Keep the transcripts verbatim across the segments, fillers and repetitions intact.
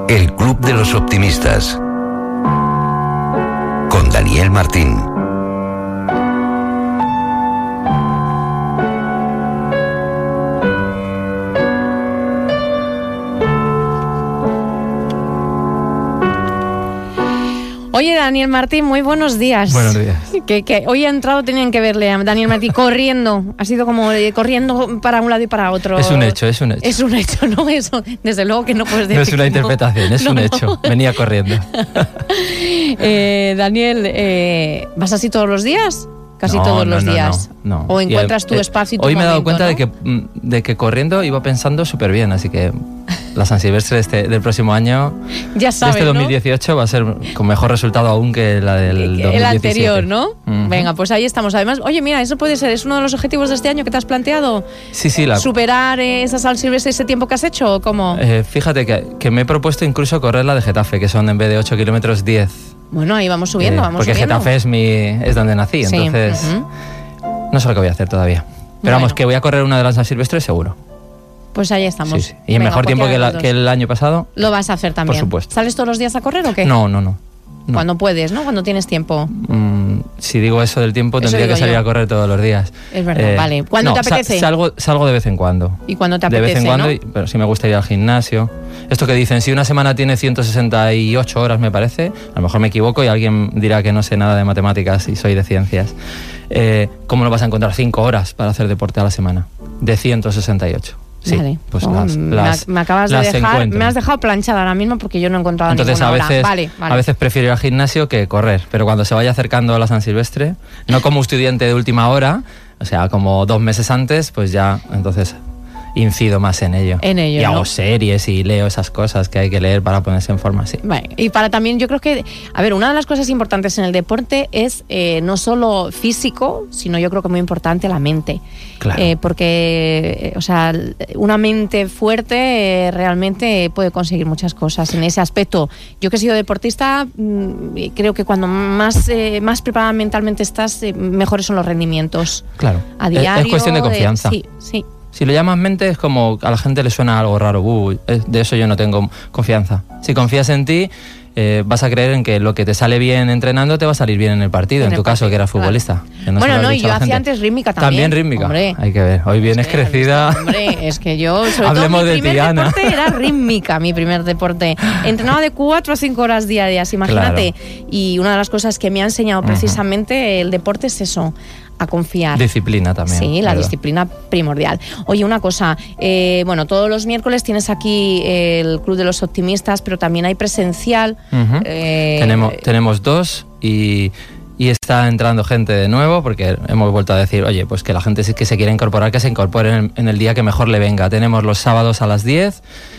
El Club de los Optimistas, con Daniel Martín. Oye, Daniel Martín, muy buenos días. Buenos días. Que, que hoy ha entrado, tenían que verle a Daniel Martín corriendo. Ha sido como eh, corriendo para un lado y para otro. Es un hecho, es un hecho. Es un hecho, ¿no? Eso, desde luego que no puedes decir. No es una no. interpretación, es no, un hecho. No. Venía corriendo. eh, Daniel, eh, ¿vas así todos los días? Casi no, todos no, los no, días. No, no. O encuentras y, tu eh, espacio y tu Hoy me he dado momento, cuenta ¿no? de, que, de que corriendo iba pensando súper bien, así que la San Silvestre este, del próximo año, ya sabes, este dos mil dieciocho, ¿no? Va a ser con mejor resultado aún que la del dos mil diecisiete. El anterior, ¿no? Uh-huh. Venga, pues ahí estamos. Además, oye, mira, eso puede ser, es uno de los objetivos de este año que te has planteado. Sí, sí. La... ¿Superar eh, esa San Silvestre ese tiempo que has hecho o cómo? Eh, fíjate que, que me he propuesto incluso correr la de Getafe, que son en vez de ocho kilómetros, diez. Bueno, ahí vamos subiendo, eh, vamos porque subiendo. Porque Getafe es, mi, es donde nací, sí, entonces... Uh-huh. No sé lo que voy a hacer todavía. Pero bueno, vamos, que voy a correr una de las San Silvestres seguro. Pues ahí estamos. Sí, sí. Y en Venga, mejor tiempo que, la, que el año pasado. Lo vas a hacer también. Por supuesto. ¿Sales todos los días a correr o qué? No, no, no. no. Cuando puedes, ¿no? Cuando tienes tiempo. Mm, si digo eso del tiempo, eso tendría que salir yo. a correr todos los días. Es verdad, eh, vale. ¿Cuándo no, te apetece? Salgo, salgo de vez en cuando. ¿Y cuándo te apetece, De vez en cuando, ¿no? y, pero sí me gusta ir al gimnasio. Esto que dicen, si una semana tiene ciento sesenta y ocho horas, me parece, a lo mejor me equivoco y alguien dirá que no sé nada de matemáticas y soy de ciencias. Eh, ¿Cómo no vas a encontrar cinco horas para hacer deporte a la semana? De ciento sesenta y ocho. Sí, vale. pues oh, las, me, las, me acabas las de dejar, encuentro. me has dejado planchada ahora mismo porque yo no he encontrado Entonces, ninguna a veces, hora. Vale, vale. a veces prefiero ir al gimnasio que correr, pero cuando se vaya acercando a la San Silvestre, no como estudiante de última hora, o sea, como dos meses antes, pues ya, entonces incido más en ello. En ello, y hago ¿no? series y leo esas cosas que hay que leer para ponerse en forma, sí. Vale. Y para también, yo creo que, a ver, una de las cosas importantes en el deporte es eh, no solo físico, sino yo creo que muy importante la mente. Claro. Eh, porque, eh, o sea, una mente fuerte eh, realmente puede conseguir muchas cosas en ese aspecto. Yo que he sido deportista, mmm, creo que cuando más, eh, más preparada mentalmente estás, eh, mejores son los rendimientos. Claro. A diario. Es, es cuestión de confianza. De, sí, sí. Si lo llamas mente es como a la gente le suena algo raro. Uh, de eso yo no tengo confianza. Si confías en ti, eh, vas a creer en que lo que te sale bien entrenando te va a salir bien en el partido. En, en el tu partido, caso, que eras futbolista. Claro. Que no bueno, no, y yo hacía antes rítmica también. También rítmica. Hombre. Hay que ver. Hoy vienes sí, crecida. Visto, hombre, es que yo, sobre Hablemos todo, mi de primer Tiana. deporte era rítmica, mi primer deporte. Entrenaba de cuatro a cinco horas diarias, imagínate. Claro. Y una de las cosas que me ha enseñado precisamente uh-huh. el deporte es eso, a confiar. Disciplina también. Sí, la ¿verdad? disciplina primordial. Oye, una cosa, eh, bueno, todos los miércoles tienes aquí el Club de los Optimistas, pero también hay presencial. Uh-huh. eh, tenemos, tenemos dos y, y está entrando gente de nuevo porque hemos vuelto a decir, oye, pues que la gente que se quiera incorporar, que se incorpore en, en el día que mejor le venga. Tenemos los sábados a las diez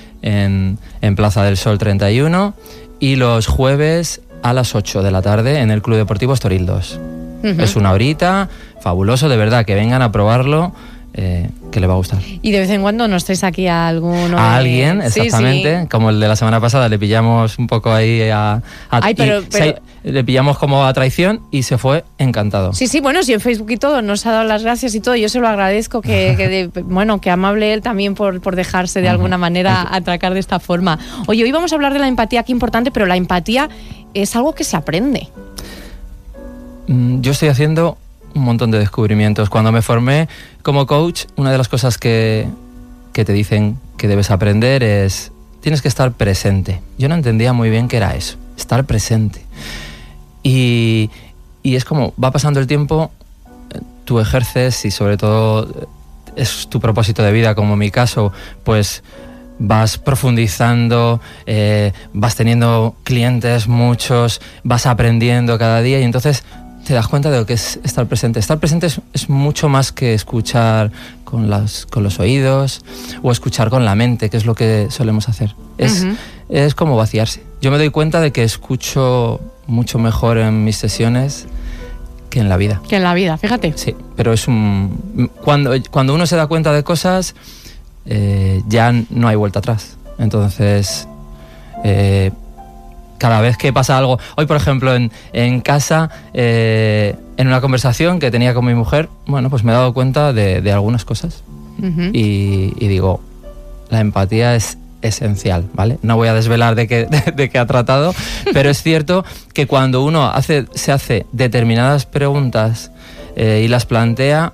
en, en Plaza del Sol treinta y uno y los jueves a las ocho de la tarde en el Club Deportivo Estoril dos. Uh-huh. Es una horita, fabuloso, de verdad, que vengan a probarlo, eh, que le va a gustar. Y de vez en cuando nos traes aquí a alguno. A de... alguien, exactamente, sí, sí. Como el de la semana pasada, le pillamos un poco ahí a... a Ay, pero, pero... Se, le pillamos como a traición y se fue encantado. Sí, sí, bueno, sí, en Facebook y todo, nos ha dado las gracias y todo, yo se lo agradezco, que, que de, bueno, que amable él también por, por dejarse de alguna manera atracar de esta forma. Oye, hoy vamos a hablar de la empatía, qué importante, pero la empatía es algo que se aprende. Yo estoy haciendo un montón de descubrimientos. Cuando me formé como coach, una de las cosas que, que te dicen que debes aprender es tienes que estar presente. Yo no entendía muy bien qué era eso, estar presente. Y, y es como va pasando el tiempo, tú ejerces y sobre todo es tu propósito de vida, como en mi caso, pues vas profundizando, eh, vas teniendo clientes muchos, vas aprendiendo cada día y entonces te das cuenta de lo que es estar presente. Estar presente es, es mucho más que escuchar con, las, con los oídos o escuchar con la mente, que es lo que solemos hacer. Es, uh-huh. es como vaciarse. Yo me doy cuenta de que escucho mucho mejor en mis sesiones que en la vida. Que en la vida, fíjate. Sí, pero es un... Cuando, cuando uno se da cuenta de cosas, eh, ya no hay vuelta atrás. Entonces... Eh, cada vez que pasa algo, hoy por ejemplo en, en casa, eh, en una conversación que tenía con mi mujer, bueno, pues me he dado cuenta de, de algunas cosas uh-huh. y, y digo, la empatía es esencial, ¿vale? No voy a desvelar de qué, de, de qué ha tratado, pero es cierto que cuando uno hace, se hace determinadas preguntas eh, y las plantea,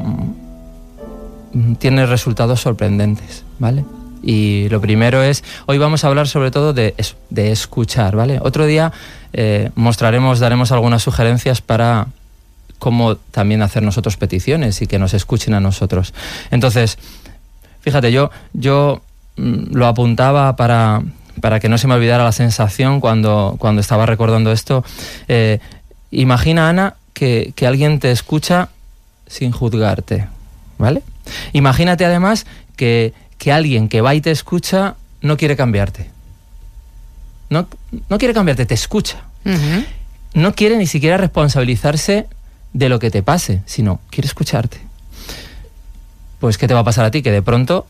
mmm, tiene resultados sorprendentes, ¿vale? Y lo primero es, hoy vamos a hablar sobre todo de eso, de escuchar, ¿vale? Otro día eh, mostraremos, daremos algunas sugerencias para cómo también hacer nosotros peticiones y que nos escuchen a nosotros. Entonces, fíjate, yo, yo mm, lo apuntaba para, para que no se me olvidara la sensación cuando, cuando estaba recordando esto. Eh, imagina, Ana, que, que alguien te escucha sin juzgarte, ¿vale? Imagínate además que, que alguien que va y te escucha no quiere cambiarte. No, no quiere cambiarte, te escucha. Uh-huh. No quiere ni siquiera responsabilizarse de lo que te pase, sino quiere escucharte. Pues ¿qué te va a pasar a ti? Que de pronto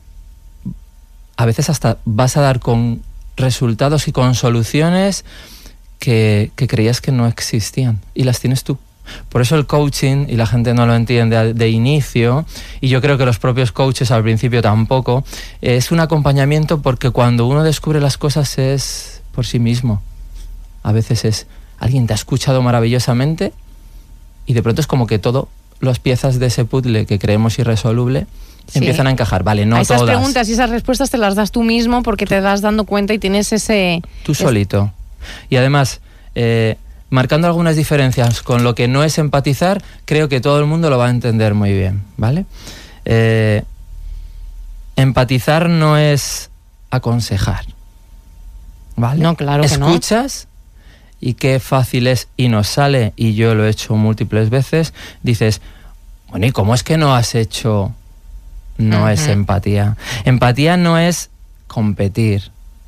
a veces hasta vas a dar con resultados y con soluciones que, que creías que no existían y las tienes tú. Por eso el coaching, y la gente no lo entiende de, de inicio, y yo creo que los propios coaches al principio tampoco, es un acompañamiento, porque cuando uno descubre las cosas es por sí mismo. A veces es alguien te ha escuchado maravillosamente y de pronto es como que todo, las piezas de ese puzzle que creemos irresoluble, sí, empiezan a encajar. Vale, no a esas todas. Preguntas y esas respuestas te las das tú mismo porque te das dando cuenta y tienes ese... Tú solito. Y además, eh, marcando algunas diferencias con lo que no es empatizar, creo que todo el mundo lo va a entender muy bien, ¿vale? Eh, empatizar no es aconsejar, ¿vale? No, claro que no. Escuchas... y qué fácil es, y nos sale, y yo lo he hecho múltiples veces, dices, bueno, ¿y cómo es que no has hecho? No uh-huh. es empatía. Empatía no es competir.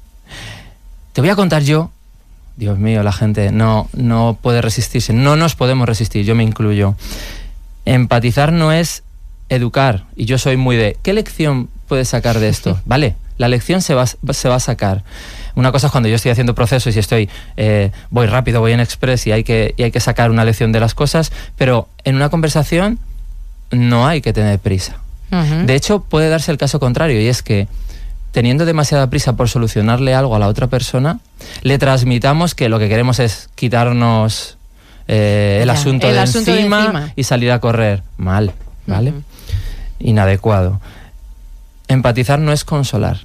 Te voy a contar yo, Dios mío, la gente no, no puede resistirse, no nos podemos resistir, yo me incluyo. Empatizar no es educar, y yo soy muy de, ¿qué lección puedes sacar de esto? Vale, la lección se va, se va a sacar. Una cosa es cuando yo estoy haciendo procesos y estoy eh, voy rápido, voy en express y hay que y hay que sacar una lección de las cosas, pero en una conversación no hay que tener prisa. Uh-huh. De hecho, puede darse el caso contrario, y es que teniendo demasiada prisa por solucionarle algo a la otra persona, le transmitamos que lo que queremos es quitarnos eh, el, ya, asunto, el de asunto encima de encima y salir a correr. Mal, ¿vale? Uh-huh. Inadecuado. Empatizar no es consolar.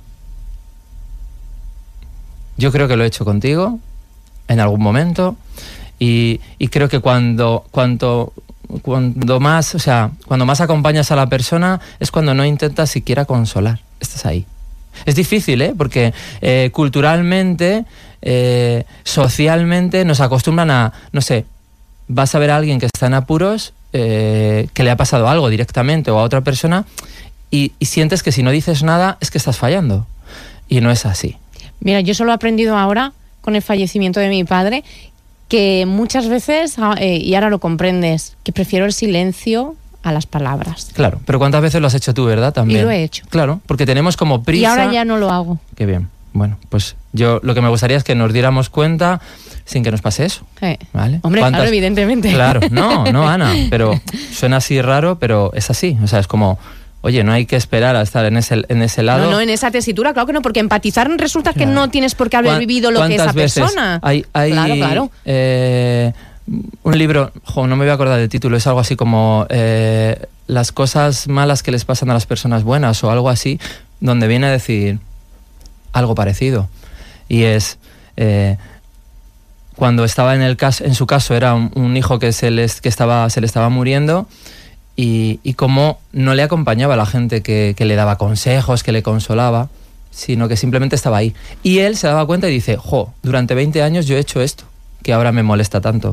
Yo creo que lo he hecho contigo en algún momento y, y creo que cuando, cuando, cuando más, o sea, cuando más acompañas a la persona es cuando no intentas siquiera consolar. Estás ahí. Es difícil, ¿eh? Porque eh, culturalmente, eh, socialmente nos acostumbran a, no sé, vas a ver a alguien que está en apuros, eh, que le ha pasado algo directamente o a otra persona y, y sientes que si no dices nada es que estás fallando. Y no es así. Mira, yo solo he aprendido ahora, con el fallecimiento de mi padre, que muchas veces, eh, y ahora lo comprendes, que prefiero el silencio a las palabras. Claro, pero ¿cuántas veces lo has hecho tú, verdad? También. Y lo he hecho. Claro, porque tenemos como prisa... Y ahora ya no lo hago. Qué bien. Bueno, pues yo lo que me gustaría es que nos diéramos cuenta sin que nos pase eso. Eh. ¿Vale? Hombre, ¿Cuántas... claro, evidentemente. Claro, no, no, Ana, pero suena así raro, pero es así. O sea, es como... Oye, no hay que esperar a estar en ese, en ese lado. No, no, en esa tesitura, claro que no, porque empatizar resulta que claro. no tienes por qué haber vivido lo que esa veces persona. Hay, hay claro, claro. Eh, un libro, jo, no me voy a acordar del título, es algo así como eh, las cosas malas que les pasan a las personas buenas o algo así, donde viene a decir algo parecido. Y es... Eh, cuando estaba en el caso, en su caso era un, un hijo que se les que estaba se le estaba muriendo. Y, y cómo no le acompañaba a la gente que, que le daba consejos, que le consolaba, sino que simplemente estaba ahí. Y él se daba cuenta y dice, jo, durante veinte años yo he hecho esto, que ahora me molesta tanto.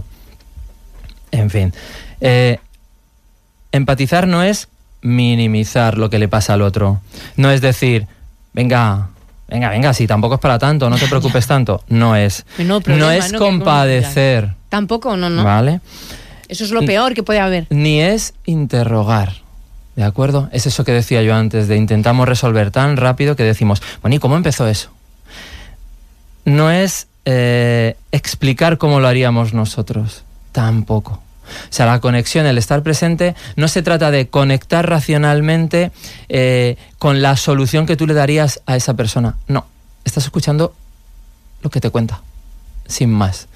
En fin, eh, empatizar no es minimizar lo que le pasa al otro. No es decir, venga, venga, venga, si tampoco es para tanto, no te preocupes tanto. No es. No, problema, no es no, compadecer. Tampoco, no, no. ¿Vale? Eso es lo peor que puede haber. Ni es interrogar, ¿de acuerdo? Es eso que decía yo antes, de intentamos resolver tan rápido que decimos, bueno, ¿y cómo empezó eso? No es eh, explicar cómo lo haríamos nosotros, tampoco. O sea, la conexión, el estar presente, no se trata de conectar racionalmente eh, con la solución que tú le darías a esa persona, no. estás escuchando lo que te cuenta, sin más.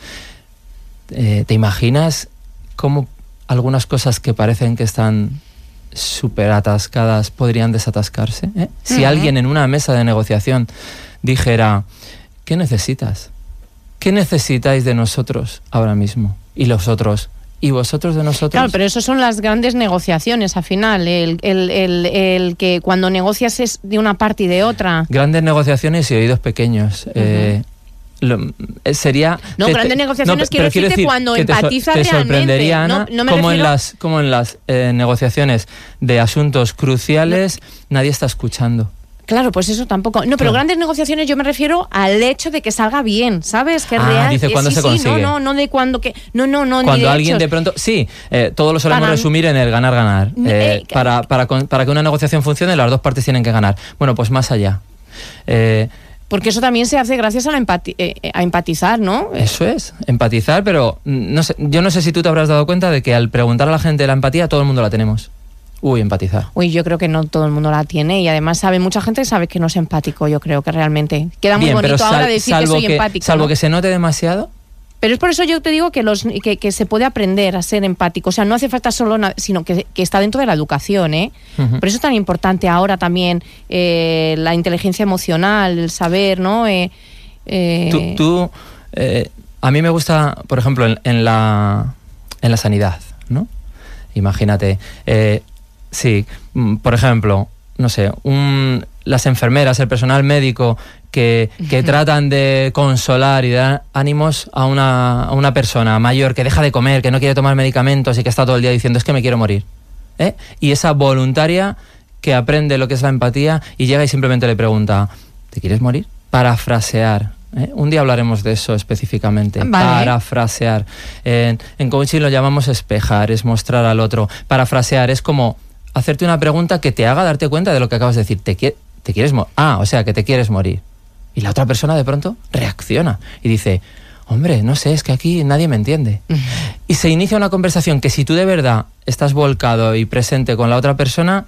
Eh, ¿Te imaginas cómo algunas cosas que parecen que están súper atascadas podrían desatascarse? ¿eh? Si uh-huh. alguien en una mesa de negociación dijera, ¿qué necesitas? ¿Qué necesitáis de nosotros ahora mismo? Y los otros, ¿y vosotros de nosotros? Claro, pero eso son las grandes negociaciones al final, el, el, el, el que cuando negocias es de una parte y de otra. Grandes negociaciones y oídos pequeños. Uh-huh. eh, Lo, sería no te, grandes te, negociaciones no, quiero decirte decir cuando que empatizas te, te realmente sorprendería, Ana, no, no me como, refiero... en las, como en las eh, negociaciones de asuntos cruciales no. nadie está escuchando. Claro, pues eso tampoco. No, pero claro. grandes negociaciones yo me refiero al hecho de que salga bien, ¿sabes? Que es ah, real. dice cuándo sí, se sí, consigue. No, no, no de cuando que. No, no, no. Cuando ni de alguien hechos. de pronto. Sí, eh, todo lo solemos Ganan. resumir en el ganar-ganar. Eh, Eh, para, para, para que una negociación funcione, las dos partes tienen que ganar. Bueno, pues más allá. Eh, Porque eso también se hace gracias a, la empati eh, a empatizar, ¿no? Eso es, empatizar, pero no sé, yo no sé si tú te habrás dado cuenta de que al preguntar a la gente la empatía, todo el mundo la tenemos. Uy, empatizar. Uy, yo creo que no todo el mundo la tiene y además sabe, mucha gente sabe que no es empático, yo creo que realmente. Queda muy Bien, bonito pero ahora sal, decir que soy que, empático. Salvo ¿no? que se note demasiado. Pero es por eso yo te digo que, los, que, que se puede aprender a ser empático. O sea, no hace falta solo, na- sino que, que está dentro de la educación, ¿eh? Uh-huh. Por eso es tan importante ahora también eh, la inteligencia emocional, el saber, ¿no? Eh, eh... Tú, tú eh, a mí me gusta, por ejemplo, en, en, la, en la sanidad, ¿no? Imagínate, eh, sí, por ejemplo, no sé, un, las enfermeras, el personal médico que, que tratan de consolar y dar ánimos a una, a una persona mayor que deja de comer, que no quiere tomar medicamentos y que está todo el día diciendo es que me quiero morir. ¿eh? Y esa voluntaria que aprende lo que es la empatía y llega y simplemente le pregunta, ¿te quieres morir? Parafrasear. ¿eh? Un día hablaremos de eso específicamente. Vale. Parafrasear. En, en coaching lo llamamos espejar, es mostrar al otro. Parafrasear es como hacerte una pregunta que te haga darte cuenta de lo que acabas de decir. ¿Te, qui- te quieres morir? Ah, o sea, que te quieres morir. Y la otra persona de pronto reacciona y dice, hombre, no sé, es que aquí nadie me entiende. Uh-huh. Y se inicia una conversación que si tú de verdad estás volcado y presente con la otra persona,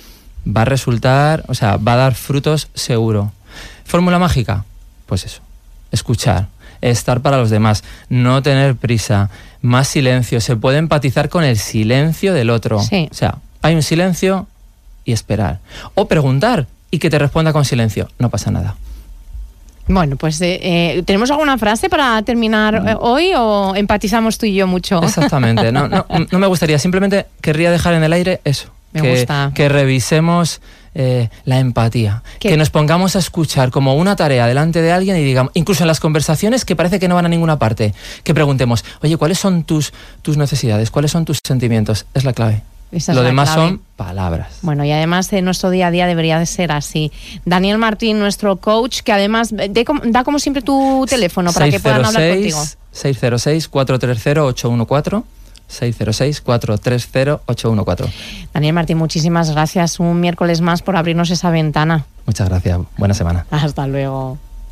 va a resultar, o sea, va a dar frutos seguro. ¿Fórmula mágica? Pues eso, escuchar, estar para los demás, no tener prisa, más silencio. Se puede empatizar con el silencio del otro. Sí. O sea, hay un silencio y esperar. O preguntar y que te responda con silencio. No pasa nada. Bueno, pues eh, eh, ¿tenemos alguna frase para terminar eh, hoy o empatizamos tú y yo mucho? Exactamente, no, no, no me gustaría, simplemente querría dejar en el aire eso, me que, gusta. que revisemos eh, la empatía, ¿Qué? que nos pongamos a escuchar como una tarea delante de alguien y digamos, incluso en las conversaciones que parece que no van a ninguna parte, que preguntemos, oye, ¿cuáles son tus, tus necesidades? ¿Cuáles son tus sentimientos? Es la clave. Esa es Lo la demás clave. son palabras. Bueno, y además en nuestro día a día debería de ser así. Daniel Martín, nuestro coach, que además de, da como siempre tu teléfono para que puedan hablar contigo. seis cero seis, cuatro tres cero, ocho uno cuatro seis cero seis, cuatro tres cero, ocho uno cuatro. Daniel Martín, muchísimas gracias. Un miércoles más por abrirnos esa ventana. Muchas gracias. Buena semana. Hasta luego.